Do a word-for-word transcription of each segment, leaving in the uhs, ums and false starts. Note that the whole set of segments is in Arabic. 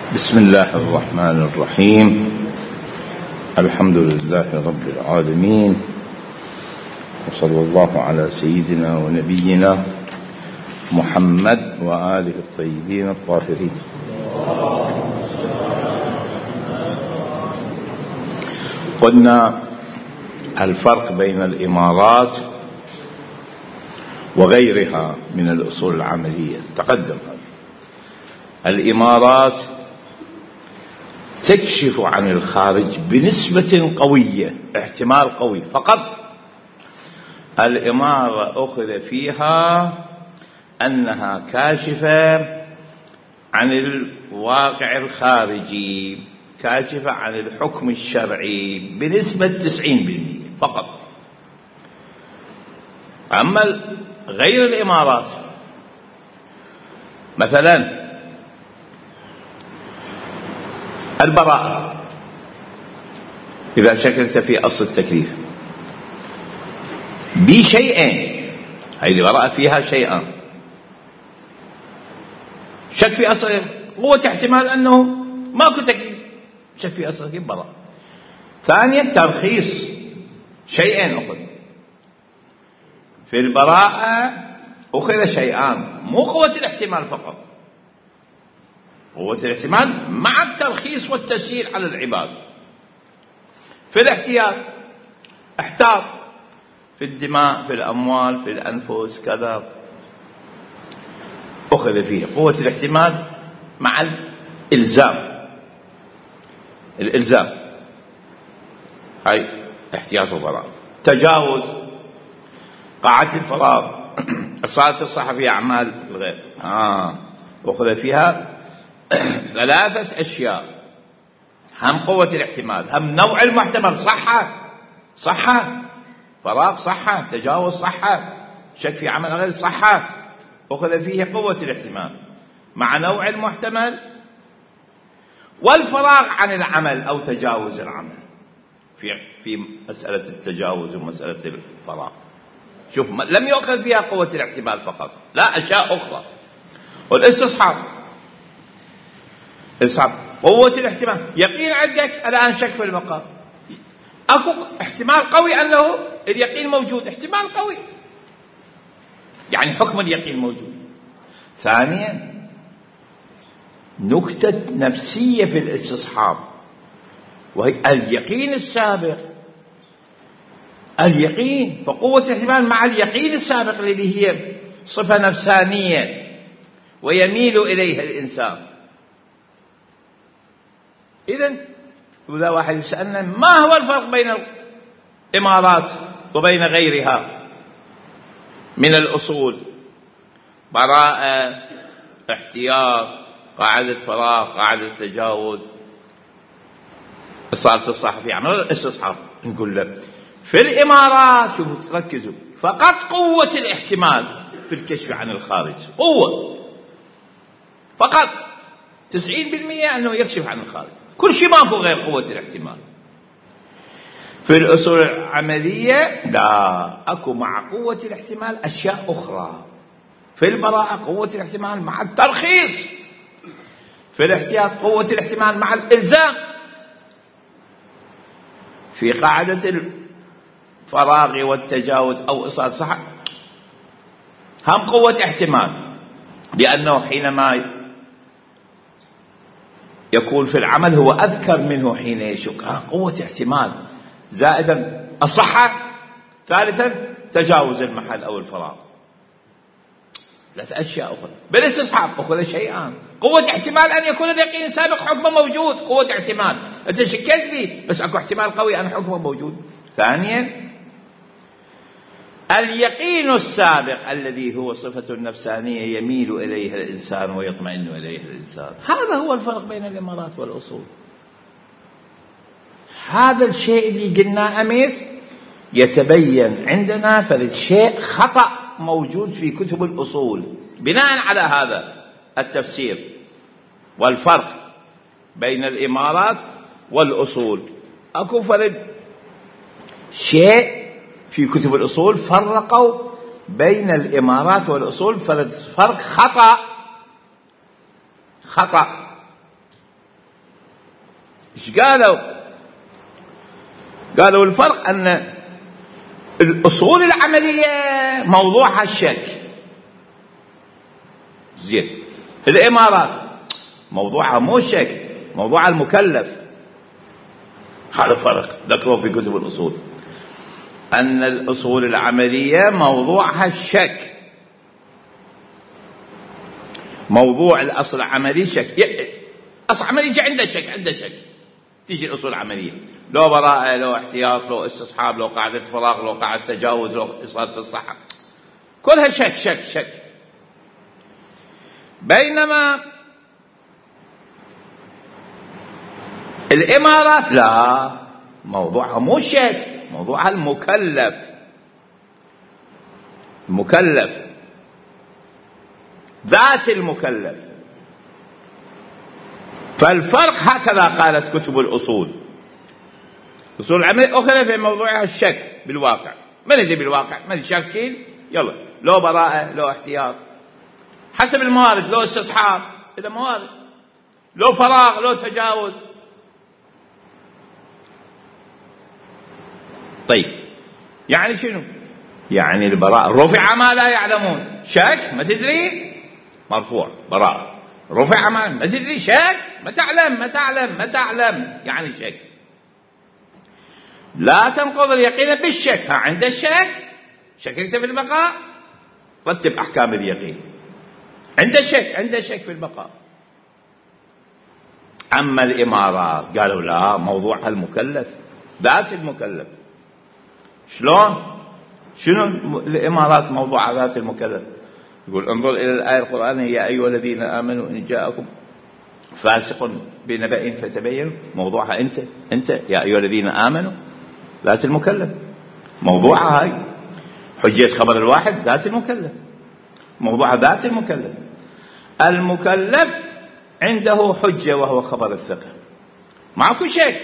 بسم الله الرحمن الرحيم. الحمد لله رب العالمين، وصلى الله على سيدنا ونبينا محمد وآله الطيبين الطاهرين. قلنا الفرق بين الإمارات وغيرها من الأصول العملية تقدم. الإمارات تكشف عن الخارج بنسبة قوية، احتمال قوي فقط. الإمارة أخذ فيها أنها كاشفة عن الواقع الخارجي، كاشفة عن الحكم الشرعي بنسبة تسعين بالمئة فقط. أما غير الإمارات مثلا البراءة، إذا شككت في أصل التكليف بشيئين، هذه البراءة فيها شيئان: شك في أصل، قوة احتمال أنه ماكو تكليف، شك في أصل التكليف براءة. ثانيا ترخيص، شيئين أخذ في البراءة، أخذ شيئان، مو قوة الاحتمال فقط، قوة الاحتمال مع الترخيص والتسهيل على العباد. في الاحتياط احتاط في الدماء، في الأموال، في الأنفس، كذا، أخذ فيه قوة الاحتمال مع الإلزام. الإلزام هاي احتياط وبراءة. تجاوز، قاعة الفراغ، صارت الصحة في أعمال الغير، آه أخذ فيها ثلاثة أشياء: هم قوة الاحتمال، هم نوع المحتمل، صحة صحة فراغ صحة، تجاوز صحة، شك في عمل غير صحة، أخذ فيه قوة الاحتمال مع نوع المحتمل والفراغ عن العمل أو تجاوز العمل في في مسألة التجاوز ومسألة الفراغ. شوف، لم يؤخذ فيها قوة الاحتمال فقط، لا، أشياء أخرى. والاستصحاب، استصحاب قوة الاحتمال، يقين عندك الآن شك في البقاء، أكو احتمال قوي أنه اليقين موجود، احتمال قوي، يعني حكم اليقين موجود. ثانيا نكتة نفسية في الاستصحاب، وهي اليقين السابق. اليقين فقوة الاحتمال مع اليقين السابق الذي هي صفة نفسانية ويميل إليها الإنسان. إذن إذا واحد يسألنا ما هو الفرق بين الإمارات وبين غيرها من الأصول: براءة، احتياط، قاعدة فراغ، قاعدة تجاوز، صارت الصحة في عمل الاستصحاب. نقول له في الإمارات، شوفوا تركزوا، فقط قوة الاحتمال في الكشف عن الخارج، قوة فقط تسعين بالمئة أنه يكشف عن الخارج، كل شيء ماكو غير قوة الاحتمال. في الأصول العملية لا، أكو مع قوة الاحتمال أشياء أخرى. في البراءة قوة الاحتمال مع الترخيص، في الاحتياط قوة الاحتمال مع الإلزام، في قاعدة الفراغ والتجاوز أو إصالة صحة هم قوة احتمال، لأنه حينما يكون في العمل هو أذكر منه حين يشك، قوة احتمال زائدا الصحة. ثالثا تجاوز المحل أو الفراغ. ثلاث أشياء أخرى. بالاستصحاب أخذ شيئان: قوة احتمال أن يكون اليقين السابق حكمه موجود، قوة احتمال أنت شكيت به بس أكو احتمال قوي أن حكمه موجود. ثانيا اليقين السابق الذي هو صفة نفسانية يميل إليها الإنسان ويطمئن إليها الإنسان. هذا هو الفرق بين الإمارات والأصول. هذا الشيء اللي قلنا أمس يتبين عندنا فرد شيء خطأ موجود في كتب الأصول. بناء على هذا التفسير والفرق بين الإمارات والأصول، أكو فرد شيء في كتب الأصول فرقوا بين الإمارات والأصول، فرق خطأ خطأ إيش قالوا؟ قالوا الفرق أن الأصول العملية موضوعها الشك، زين. الإمارات موضوعها مو الشك، موضوعها المكلف. هذا فرق ذكروا في كتب الأصول، أن الأصول العملية موضوعها الشك، موضوع الأصل العملي شك. أصل عملي يجي عنده شك، عنده شك تيجي الأصول العملية، لو براءة، لو احتياط، لو استصحاب، لو قاعدة فراغ، لو قاعدة تجاوز، لو اتصال في الصحة، كلها شك شك شك. بينما الإمارات لا، موضوعها مو شك، موضوعها المكلف، المكلف ذات المكلف. فالفرق هكذا قالت كتب الأصول. أصول العمل أخذ في موضوعها الشك بالواقع، من يجي بالواقع، من شاكين يلا، لو براءة، لو احتياط، حسب الموارد، لو استصحاب إذا موارد، لو فراغ، لو تجاوز. طيب يعني شنو؟ يعني البراءة رفع ما لا يعلمون، شك ما تدري مرفوع براءة، رفع ما ما تدري شك ما تعلم ما تعلم ما تعلم يعني شك. لا تنقض اليقين بالشك. ها عند الشك شككت في البقاء، رتب أحكام اليقين. عند الشك عند الشك في البقاء. أما الإمارات قالوا لا، موضوعها المكلف، ذات المكلف. شلون؟ شنو الإمارات موضوع ذات المكلف؟ يقول انظر إلى الآية القرآنية: يا أيها الذين آمنوا إن جاءكم فاسق بنبأ فتبينوا. موضوعها أنت أنت يا أيها الذين آمنوا، ذات المكلف. موضوعها هاي حجية خبر الواحد، ذات المكلف، موضوعها ذات المكلف. المكلف عنده حجة وهو خبر الثقة، معكو شك.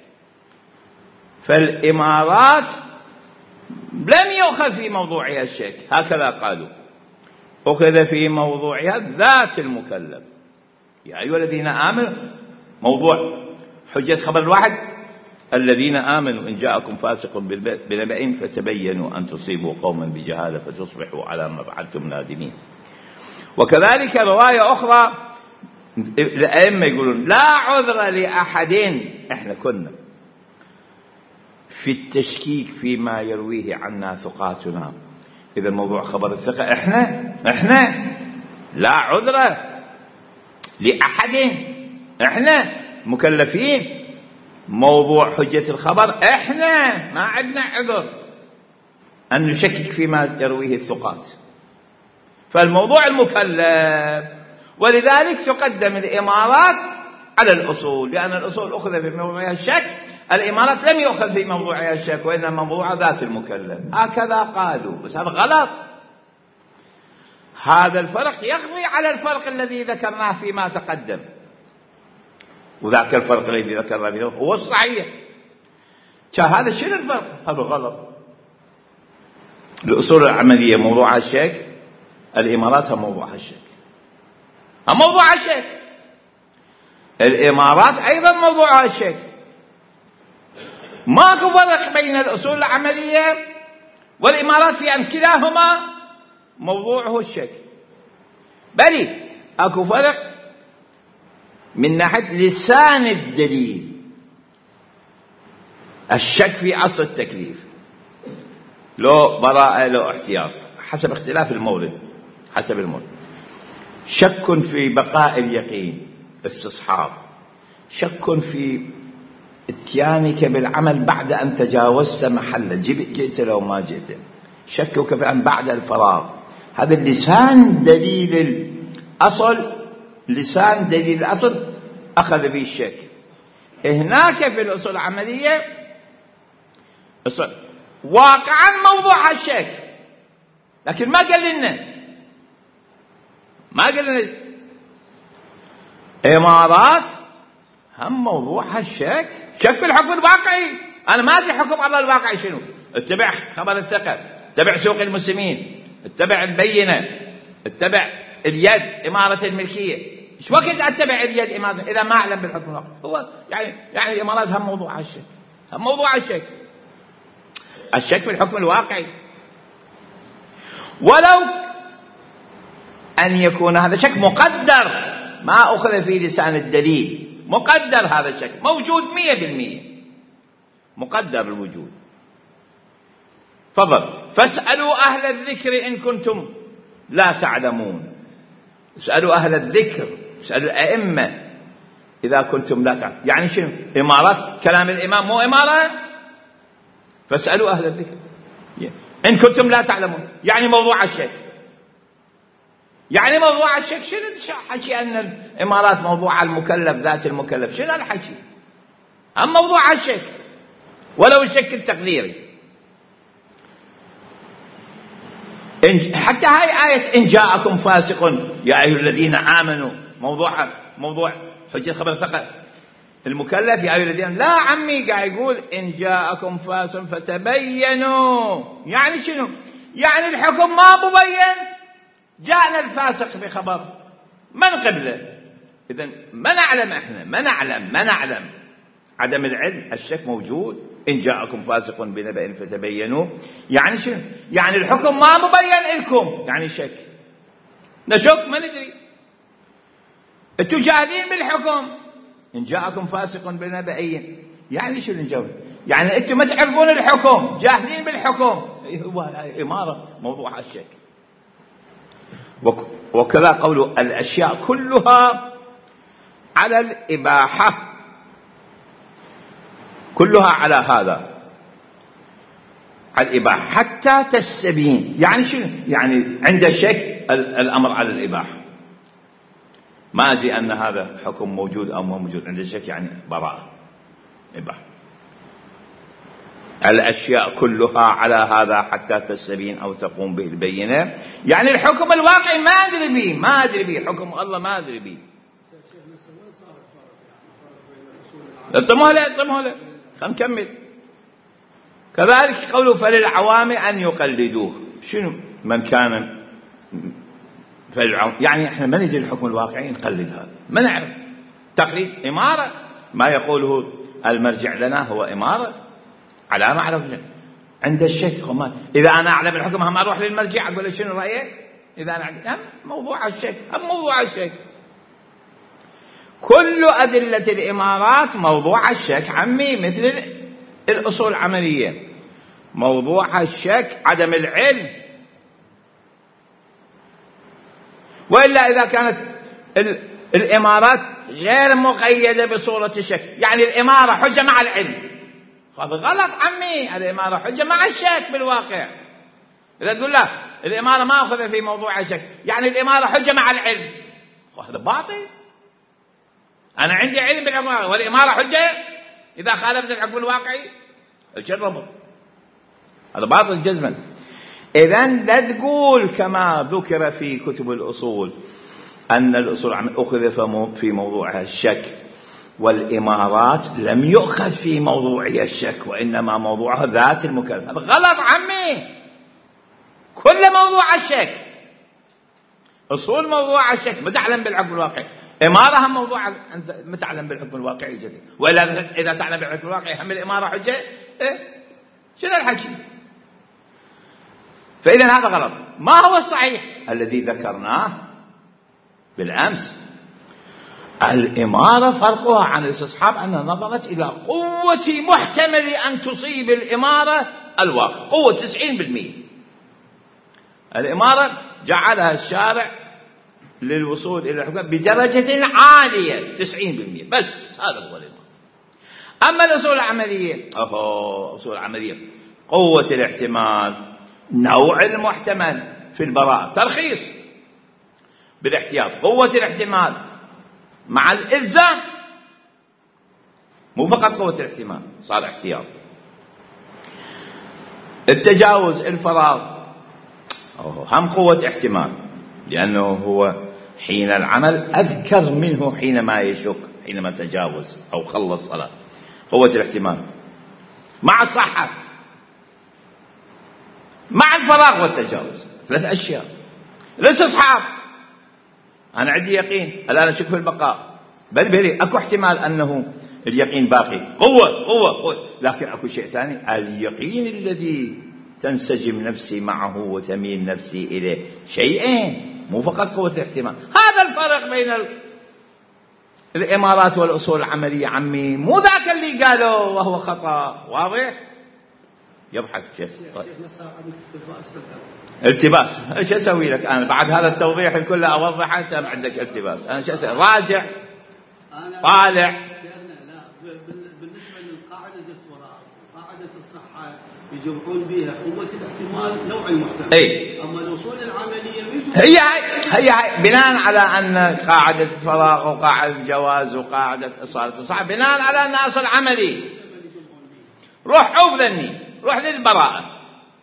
فالإمارات لم يؤخذ في موضوعها الشك، هكذا قالوا، أخذ في موضوعها ذات المكلف. يا أيها الذين آمنوا، موضوع حجة خبر الواحد: الذين آمنوا إن جاءكم فاسق بنبأ فتبينوا أن تصيبوا قوما بجهالة فتصبحوا على ما فعلتم نادمين. وكذلك رواية أخرى الأئمة يقولون: لا عذر لأحد، إحنا كنا في التشكيك فيما يرويه عنا ثقاتنا. إذا الموضوع خبر الثقة، إحنا إحنا لا عذر لأحد، إحنا مكلفين. موضوع حجة الخبر إحنا ما عندنا عذر أن نشكك فيما يرويه الثقات. فالموضوع المكلف، ولذلك تقدم الإمارات على الأصول، لأن الأصول أخذ في موضوعها الشك، الإمارات لم يؤخذ في موضوعها الشك، وإنما موضوع ذات المكلف. هكذا قالوا، بس هذا غلط. هذا الفرق يقضي على الفرق الذي ذكرناه فيما تقدم، وذاك الفرق الذي ذكرناه فيه هو الصحيح. هذا شنو الفرق؟ هذا غلط. الأصول العملية موضوعها الشك، الإمارات هم موضوعها الشك، هم موضوعها الشك. الإمارات أيضا موضوعها الشك. ماكو فرق بين الأصول العملية والإمارات في أن كلاهما موضوعه الشك، بل أكو فرق من ناحية لسان الدليل. الشك في أصل التكليف، لو براءة لو احتياط، حسب اختلاف المورد، حسب المورد. شك في بقاء اليقين، استصحاب. شك في اتيانك بالعمل بعد أن تجاوزت محله، جئت لو ما جئت. شكك في أن بعد الفراغ، هذا اللسان دليل الأصل، لسان دليل الأصل أخذ به الشك. هناك في الأصول العملية واقعا موضوع الشك، لكن ما قال لنا ما قال لنا إمارات هم موضوعها الشك. شك في الحكم الواقعي، أنا ما أدري حكم الله الواقعي شنو. اتبع خبر الثقة، اتبع سوق المسلمين، اتبع البينة، اتبع اليد، إمارة الملكية، ايش وقت اتبع اليد امارة اذا ما اعلم بالحكم الواقعي؟ هو يعني يعني الامارات هم موضوع الشك، هم موضوع الشك، الشك في الحكم الواقعي. ولو ان يكون هذا شك مقدر ما اخذ في لسان الدليل، مقدر هذا الشك موجود مية بالمية، مقدر الوجود. فضل فاسألوا أهل الذكر إن كنتم لا تعلمون. اسألوا أهل الذكر، اسألوا الأئمة إذا كنتم لا تعلمون. يعني شنو؟ إمارة كلام الإمام مو إمارة؟ فاسألوا أهل الذكر إن كنتم لا تعلمون. يعني موضوع الشك، يعني موضوع الشك شنو حكي أن الإمارات موضوع المكلف ذات المكلف؟ شنو الحكي؟ أم موضوع الشك ولو الشك التقديري. حتى هاي آية إن جاءكم فاسق يا أيها الذين آمنوا، موضوع موضوع حجة خبر ثقل المكلف يا أيها الذين، لا عمي قاعد يقول إن جاءكم فاسق فتبينوا. يعني شنو؟ يعني الحكم ما مبين، جاءنا الفاسق بخبر من قبله. إذن ما نعلم إحنا، ما نعلم ما نعلم عدم العلم، الشك موجود. إن جاءكم فاسق بنبأ فتبينوا، يعني شنو؟ يعني الحكم ما مبين لكم، يعني شك، نشك ما ندري، انتوا جاهلين بالحكم. إن جاءكم فاسق بنبأ، يعني شنو الجواب؟ يعني انتوا ما تعرفون الحكم، جاهلين بالحكم. هو إمارة موضوع الشك. وكذا قول الأشياء كلها على الإباحة، كلها على هذا على الإباحة حتى تستبين. يعني شنو؟ يعني عند شك الأمر على الإباحة، ما أدري أن هذا حكم موجود أو ما موجود، عند شك يعني براءة إباحة. الأشياء كلها على هذا حتى تستبين أو تقوم به البينة. يعني الحكم الواقعي ما أدري به، ما أدري به حكم الله، ما أدري به. اطموا له اطموا له خلينا نكمل. كذلك قوله فللعوام أن يقلدوه. شنو من كان فللعوام؟ يعني احنا ما ندري الحكم الواقعي، نقلد هذا، ما نعرف. تقليد إمارة، ما يقوله المرجع لنا هو إمارة، علامة على وجه. عند الشك وما إذا أنا أعلم الحكم هم أروح للمرجع أقول له شنو رأيك؟ إذا أنا أعلم موضوع الشك، هم موضوع الشك. كل أدلة الإمارات موضوع الشك عمي، مثل الأصول العملية موضوع الشك عدم العلم. وإلا إذا كانت الإمارات غير مقيدة بصورة الشك، يعني الإمارة حجة مع العلم، هذا غلط عمي. الإمارة حجة مع الشك بالواقع. إذا تقول لا الإمارة ما أخذ في موضوع الشك، يعني الإمارة حجة مع العلم، هذا باطل. أنا عندي علم بالحكم والإمارة حجة إذا خالفت الحكم الواقعي، الربط هذا باطل جزما. إذن لا تقول كما ذكر في كتب الأصول أن الأصول أخذ في موضوع الشك والإمارات لم يؤخذ في موضوع الشك، وإنما موضوعها ذات المكلف. هذا غلط عمي. كل موضوع الشك، أصول موضوع الشك متعلم بالحكم الواقعي، إمارة هم موضوع متعلم بالحكم الواقعي جدا. وإلا إذا تعلم بالحكم الواقعي هم الإمارة حجة، إيه؟ شنو الحكي؟ فإذا هذا غلط. ما هو الصحيح الذي ذكرناه بالأمس؟ الإمارة فرقها عن الاستصحاب أن نظرت إلى قوة محتمل أن تصيب الإمارة الواقع، قوة تسعين بالمئة. الإمارة جعلها الشارع للوصول إلى الحكم بدرجة عالية تسعين بالمئة، بس هذا هو الإمارة. أما الأصول العملية، أهو أصول العملية قوة الاحتمال، نوع المحتمل في البراءة، ترخيص بالاحتياط، قوة الاحتمال مع الإلزام، مو فقط قوة الاحتمال صار احتياط. التجاوز الفراغ هم قوة احتمال، لأنه هو حين العمل أذكر منه حينما يشك، حينما تجاوز أو خلص صلاة، قوة الاحتمال مع الصحة مع الفراغ والتجاوز، ثلاث أشياء. الاستصحاب أنا عندي يقين، الآن أشك في البقاء، بل بل أكو احتمال أنه اليقين باقي، قوة قوة قوة، لكن أكو شيء ثاني، اليقين الذي تنسجم نفسي معه وتميل نفسي إليه، شيئين، مو فقط قوة الاحتمال. هذا الفرق بين الإمارات والأصول العملية عمي، مو ذاك اللي قالوا وهو خطأ. واضح؟ يضحك شيخ. التباس، ايش اسوي لك انا بعد هذا التوضيح الكل؟ اوضح انت عندك التباس، انا ايش اسوي؟ راجع طالع. بالنسبه للقاعده الفراغ قاعده الصحه يجمعون بها قوه الاحتمال نوع المحتمل، اي اما الاصول العمليه هي هي, هي بناء على ان قاعده الفراغ وقاعده الجواز وقاعده اصاله الصحه بناء على ان اصل عملي. روح عوف ذني، روح للبراءه،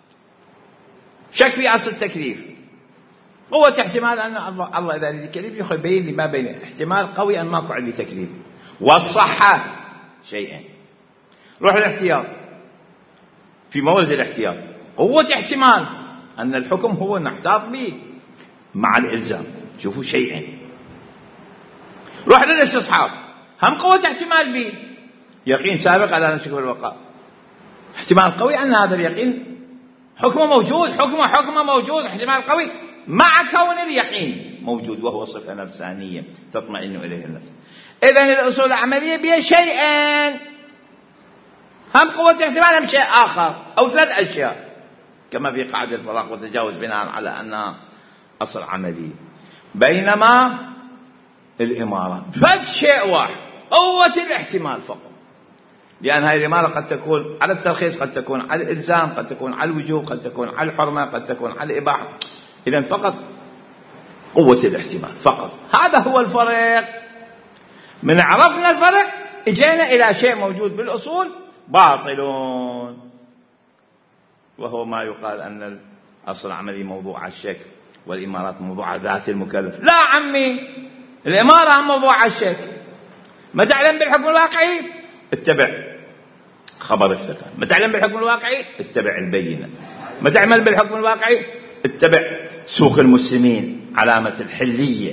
شك في أصل التكليف، قوة احتمال أن الله إذا يريد التكليف يبين لي ما بين احتمال قوي أن ماكو عندي تكليف، والصحة شيئين. روح للاحتياط، في مورد الاحتياط قوة احتمال أن الحكم هو نحتاط به مع الإلزام، شوفوا شيئين. روح للاستصحاب، هم قوة احتمال به، يقين سابق على أن شكل الوقاء، احتمال قوي أن هذا اليقين حكمه موجود، حكمه حكمه موجود، احتمال قوي مع كون اليقين موجود، وهو صفة نفسانية تطمئن إليه النفس. إذن الأصول العملية بها شيئين، هم قوة احتمال هم شيء آخر أو ثلاث أشياء، كما في قاعدة الفراغ والتجاوز بناء على أنها أصل عملي. بينما الإمارة فد شيء واحد، قوة الاحتمال فقط، لأن هذه الإمارة قد تكون على الترخيص، قد تكون على الإلزام، قد تكون على الوجوب، قد تكون على الحرمة، قد تكون على الإباحة. إذن فقط قوة الاحتمال فقط. هذا هو الفرق. من عرفنا الفرق اجينا إلى شيء موجود بالأصول باطل، وهو ما يقال أن الأصل العملي موضوع على الشك والإمارات موضوع ذات المكلف. لا عمي، الإمارة موضوع على الشك. ما تعلم بالحكم الواقعي اتبع خبر الثقة، ما تعلم بالحكم الواقعي اتبع البينة، ما تعمل بالحكم الواقعي اتبع سوق المسلمين علامة الحلية،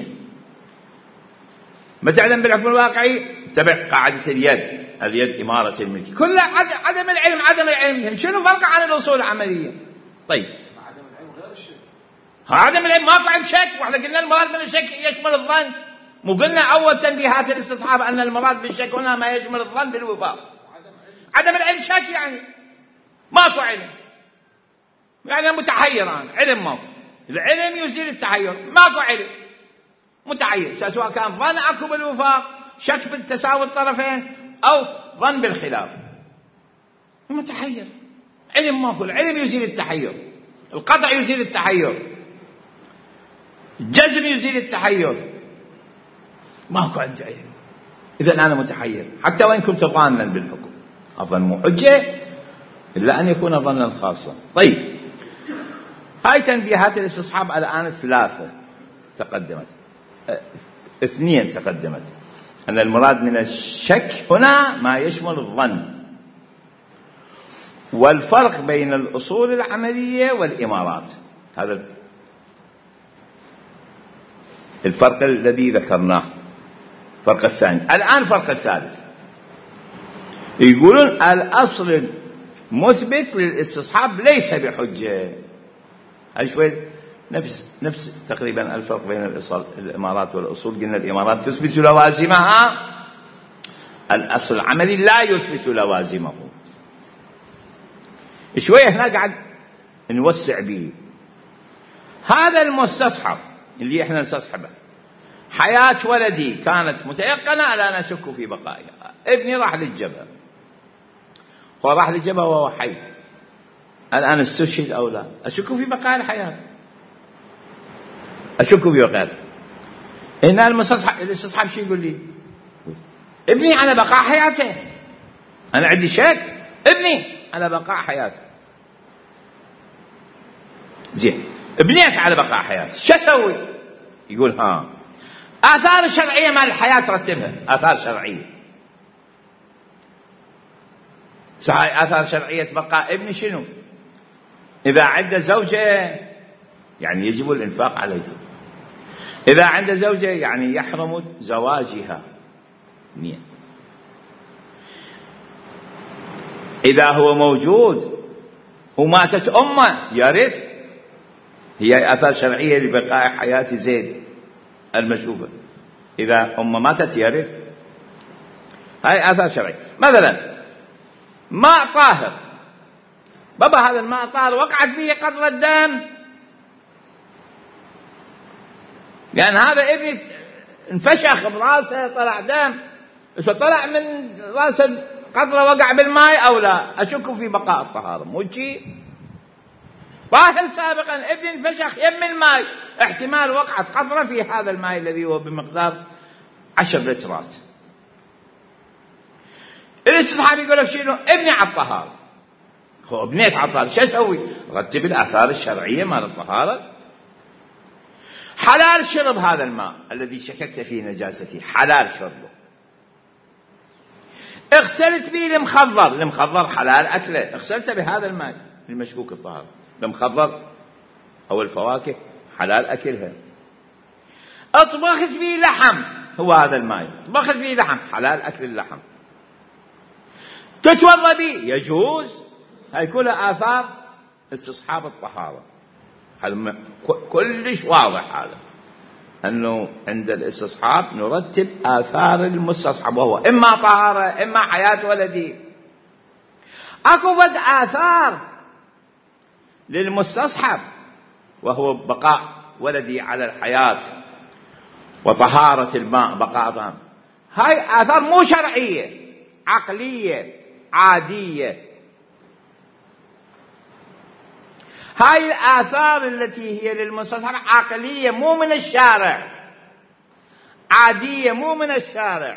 ما تعلم بالحكم الواقعي اتبع قاعدة اليد، اليد إمارة الملك. كل عدم العلم، عدم العلم شنو فرق عن الأصول العملية؟ طيب عدم العلم غير الشك، عدم العلم ماكو عند شك، واحنا قلنا المراد من الشك يشمل الظن، مو قلنا أول تنبيهات الاستصحاب أن المراد بالشك هنا ما يشمل الظن بالوفاق. عدم العلم شك يعني ماكو علم، يعني متحير أنا، علم ماكو، العلم يزيل التحير، ماكو علم متحير، سواء كان ظن أكو بالوفاق، شك بالتساوي الطرفين، أو ظن بالخلاف، متحير، علم ماكو، العلم يزيل التحير، القطع يزيل التحير، الجزم يزيل التحير، ماكو عندي علم، إذن أنا متحير حتى وإن كنت ظانا بالحكم، الظن مو حجة إلا أن يكون ظنا خاصا. طيب هاي تنبيهات الاستصحاب الآن ثلاثة تقدمت، اثنين تقدمت، أن المراد من الشك هنا ما يشمل الظن، والفرق بين الأصول العملية والإمارات، هذا الفرق الذي ذكرناه. الفرق الثاني الآن الفرق الثالث، يقولون الأصل المثبت للاستصحاب ليس بحجة. هاي شوي نفس نفس تقريبا الفرق بين الإمارات والأصول. قلنا الإمارات تثبت لوازمها، الأصل العملي لا يثبت لوازمه. شوية هنا قاعد نوسع به. هذا المستصحب اللي احنا نستصحبه، حياة ولدي كانت متيقنة لا نشك في بقائها، ابني راح للجبهة، هو راح للجبهة وهو حي، الآن استشهد أو لا، أشك في بقاء الحياة، أشك في بقاء. إن المستصحب الاستصحاب شو يقول لي؟ ابني على بقاء حياته، أنا عندي شك، ابني على بقاء حياته. زين، ابنيت على بقاء حياته، شو أسوي؟ يقول ها آثار الشرعية مال الحياة رتبها، آثار شرعية. صحيح آثار شرعية بقاء ابني شنو؟ إذا عنده زوجة يعني يجب الإنفاق عليها، إذا عند زوجة يعني يحرم زواجها. إذا هو موجود وماتت أمه يرث. هي آثار شرعية لبقاء حياة زيد المشوفة. إذا أمه ماتت يرث. هاي آثار شرعية. مثلا ماء طاهر، بابا هذا الماء طاهر وقعت به قطرة دم، لأن هذا ابني انفشخ براسه طلع دم، إذا طلع من راسه قطرة وقع بالماء أو لا، أشك في بقاء الطهارة. مو شيء طاهر سابقا، ابني انفشخ يم الماء، احتمال وقعت قطرة في هذا الماء الذي هو بمقدار عشر لترات. الاستصحاب يقول لك شنو؟ ابني على الطهارة. هو ابنيت على الطهارة، شو أسوي؟ رتب الآثار الشرعية مال الطهارة. حلال شرب هذا الماء الذي شككت فيه نجاسته، حلال شربه. اغسلت به المخضر، المخضر حلال أكله، اغسلت بهذا الماء المشكوك الطهارة. المخضر أو الفواكه حلال أكلها. اطبخت به لحم، هو هذا الماء اطبخت به لحم، حلال أكل اللحم. تتوضأ به يجوز. هاي كلها آثار استصحاب الطهارة. هذا كلش واضح، هذا أنه عند الاستصحاب نرتب آثار المستصحب، وهو إما طهارة إما حياة ولدي. أكو بد آثار للمستصحب وهو بقاء ولدي على الحياة وطهارة الماء بقاء طهارة. هاي آثار مو شرعية، عقلية عادية. هاي الآثار التي هي للمستصحب عقلية مو من الشارع، عادية مو من الشارع.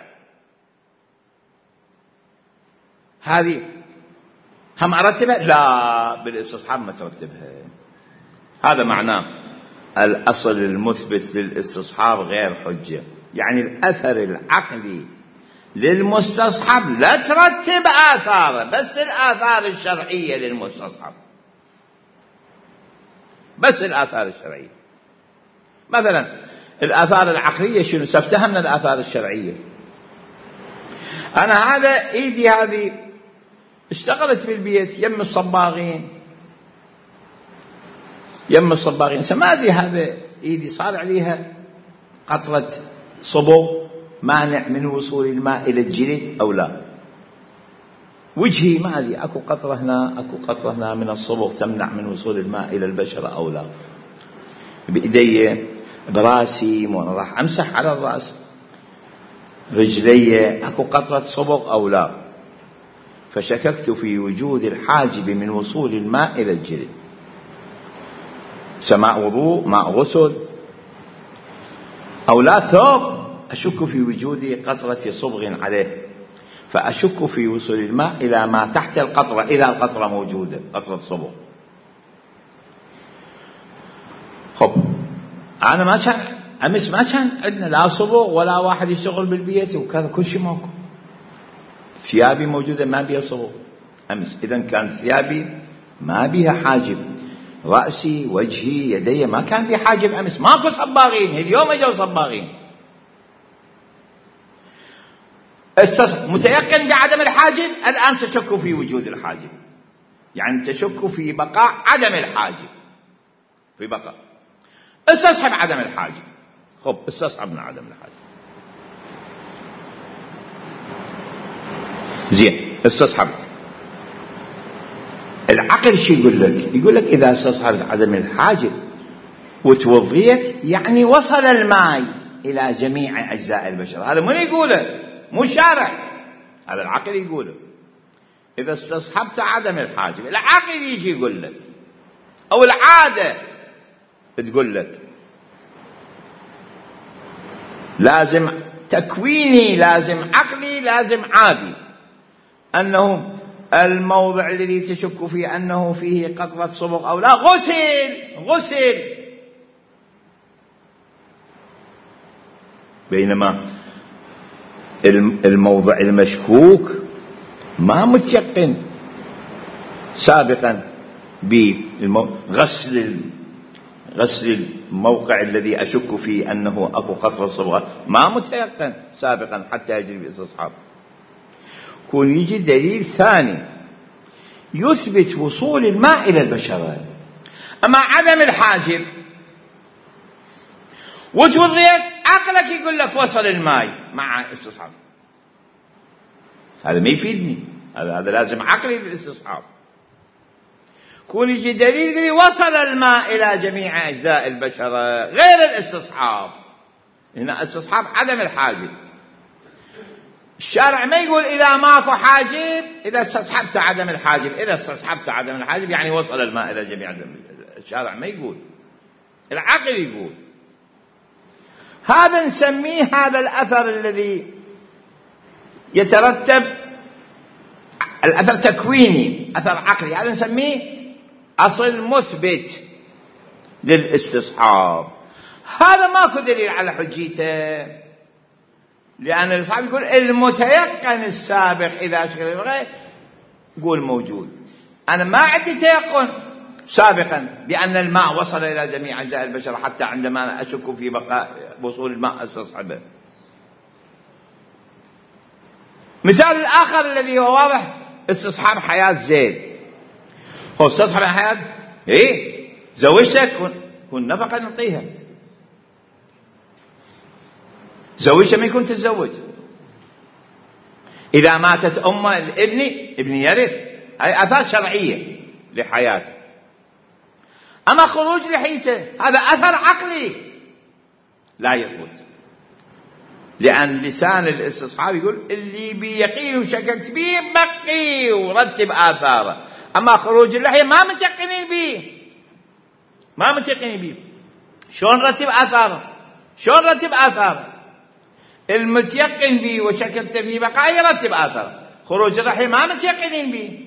هذه هم أرتبها؟ لا، بالاستصحاب ما ترتبها. هذا معناه الأصل المثبت للاستصحاب غير حجة. يعني الأثر العقلي للمستصحب لا ترتب آثاره، بس الآثار الشرعية للمستصحب، بس الآثار الشرعية. مثلا الآثار العقلية شنو؟ سفتهمنا الآثار الشرعية. أنا هذا إيدي هذه اشتغلت بالبيت يم الصباغين، يم الصباغين سمادي هذا إيدي صار عليها قطرة صبغ مانع من وصول الماء إلى الجلد أو لا. وجهي ما أدري أكو قطرة هنا أكو قطرة هنا من الصبغ تمنع من وصول الماء إلى البشرة أو لا. بإيدي براسي وأنا راح أمسح على الرأس رجلي أكو قطرة صبغ أو لا، فشككت في وجود الحاجب من وصول الماء إلى الجلد. سماء وضوء، ماء غسل أو لا، ثوب أشك في وجود قطرة صبغ عليه، فأشك في وصول الماء إلى ما تحت القطرة إذا القطرة موجودة، قطرة صبغ. خب أنا ما كان أمس ما كان عندنا لا صبغ ولا واحد يشتغل بالبيت وكذا، كل شيء ماكو. ثيابي موجودة ما بيها صبغ أمس، إذن كان ثيابي ما بيها حاجب، رأسي وجهي يدي ما كان بيها حاجب أمس. ماكو صباغين، اليوم اجوا صباغين. متيقن بعدم الحاجب، الآن تشك في وجود الحاجب، يعني تشك في بقاء عدم الحاجب، في بقاء. استصحب عدم الحاجب. خب استصحبنا عدم الحاجب، زين استصحبت. العقل شو يقول لك؟ يقول لك إذا استصحبت عدم الحاجب وتوضيت يعني وصل الماء إلى جميع أجزاء البشر. هذا من يقوله؟ مو شارع، هذا العقل يقوله. إذا استصحبت عدم الحاجب، العقل يجي يقول لك، أو العادة تقول لك، لازم تكويني، لازم عقلي، لازم عادي، أنه الموضع الذي تشك فيه أنه فيه قطرة صبغ أو لا غسل غسل، بينما الموضع المشكوك ما متيقن سابقا بغسل غسل الموقع الذي أشك فيه أنه أكو قطرة صبغة ما متيقن سابقا حتى يجري باستصحاب. يكون يجي دليل ثاني يثبت وصول الماء إلى البشرة. أما عدم الحاجب وتوضيت عقلك يقول لك وصل الماء مع استصحاب، هذا ما يفيدني، هذا لازم عقلي للاستصحاب. كون يجي دليل يقول وصل الماء إلى جميع أجزاء البشرة غير الاستصحاب، هنا استصحاب عدم الحاجب. الشارع ما يقول إذا ماكو حاجب إذا استصحبت عدم الحاجب، إذا استصحبت عدم الحاجب يعني وصل الماء إلى جميع أجزاء. الشارع ما يقول، العقل يقول. هذا نسميه هذا الأثر الذي يترتب الأثر تكويني، أثر عقلي، هذا نسميه أصل مثبت للاستصحاب. هذا ماكو دليل على حجيته، لأن الاستصحاب يقول المتيقن السابق إذا أشكل بغير يقول موجود. أنا ما عندي تيقن سابقا بأن الماء وصل إلى جميع أجزاء البشر حتى عندما أشك في بقاء وصول الماء استصحبه. مثال الآخر الذي هو واضح استصحاب حياة زيد. هو استصحب حياة إيه زوجتك كن نفقة نعطيها، زوجها ما يكون تتزوج. إذا ماتت أم الابن ابن يرث، هذه آثار شرعية لحياته. أما خروج لحيته هذا أثر عقلي لا يثبت، لأن لسان الاستصحاب يقول اللي بيقين وشككت بيه بقي ورتب آثاره. أما خروج اللحية ما متيقنين بيه، ما متيقنين بيه، شلون رتب آثاره؟ شلون رتب آثاره؟ المتيقن بيه وشككت فيه بقى يرتب آثاره. خروج اللحية ما متيقنين بيه.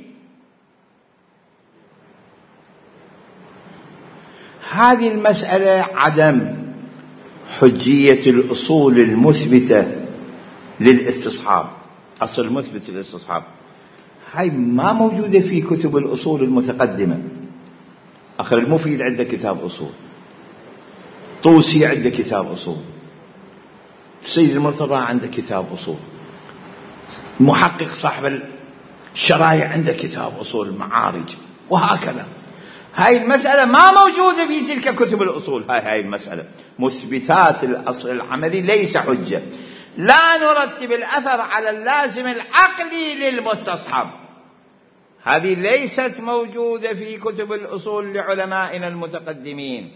هذه المسألة عدم حجية الأصول المثبتة للاستصحاب، أصل مثبت للاستصحاب، هاي ما موجودة في كتب الأصول المتقدمة. أخر المفيد عنده كتاب أصول، طوسي عنده كتاب أصول، السيد المرتضى عنده كتاب أصول، محقق صاحب الشرايع عنده كتاب أصول المعارج، وهكذا. هاي المسألة ما موجودة في تلك كتب الأصول. هاي هاي المسألة مثبتات الأصل العملي ليس حجة. لا نرتب الأثر على اللازم العقلي للمستصحب، هذه ليست موجودة في كتب الأصول لعلمائنا المتقدمين.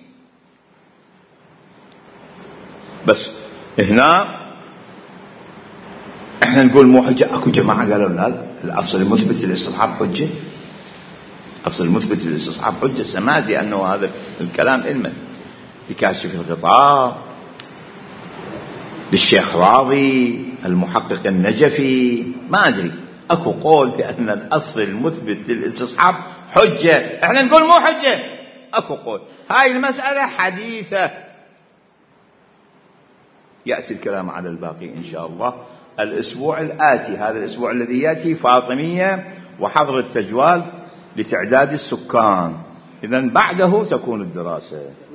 بس هنا احنا نقول مو حجة. اكو جماعة قالوا لا، الأصل المثبت للاستصحاب حجة، أصل المثبت للاستصحاب حجة. سمعت أنه هذا الكلام علما بكاشف الغطاء للشيخ راضي المحقق النجفي، ما أدري، أكو قول بأن الأصل المثبت للاستصحاب حجة، احنا نقول مو حجة. أكو قول. هاي المسألة حديثة، يأتي الكلام على الباقي إن شاء الله الأسبوع الآتي. هذا الأسبوع الذي يأتي فاطمية وحظر التجوال لتعداد السكان، إذن بعده تكون الدراسة.